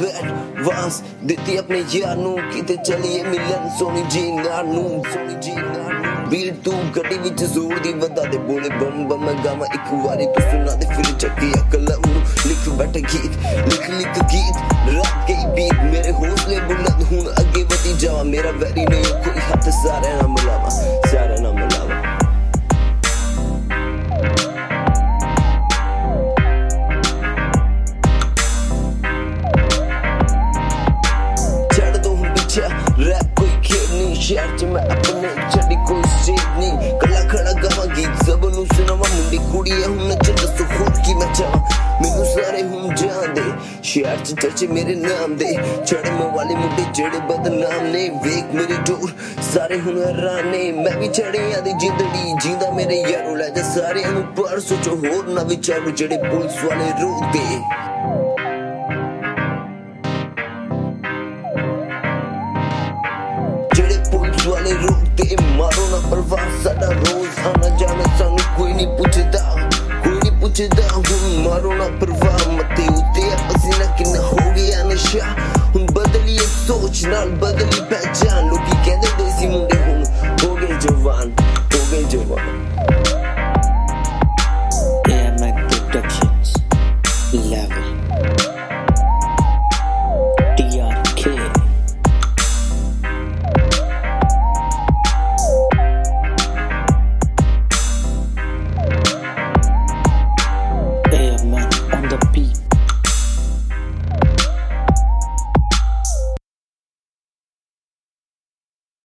advance दिती अपने यार नू किते चलिए मिलन सोनी जी नानू बीर तू गड्डी विच जोर दी वदा दे बोले बम बम गावा एक वारी तू सुना दे फिर चक्की कलम नू लिख बैठ गीत लिख गीत रात गई बीत मेरे हौसले बुलंद हुन अगे वधी जावा मेरा वैरी नहीं कोई हाथ सारे ना मिलावा रैप कोई खेल नहीं शहर च मैं अपने छड़ी कोई स्टेज नहीं कला खड़ा गावा गीत सब नू सुनावा मुंडी कुड़ी है हुन नच दसो खुद की मैं चावा मैनू सारे हुन जान दे शहर च चर्चे मेरे नाम दे छड़े वाले मुंडे जेड़े बदनाम ने वेख मेरी टूर सारे हुन हैरान ने मैं भी छड़े आदी जिंदड़ी जींदा मेरे यारों लै जा सारे नू पर सोचो होर ना विचारो जेड़े पुलिस वाले रोक दे पुलिस वाले रोकते मारो ना परवाह साडा रोज आना जाना सानू कोई नहीं पूछदा हुन मारो ना परवाह मते उते पसीना किन्ना हो गया नशा हुन बदली सोच नाल बदली पहचान लोकी कहंदे देसी मुंडे हुन हो गए जवान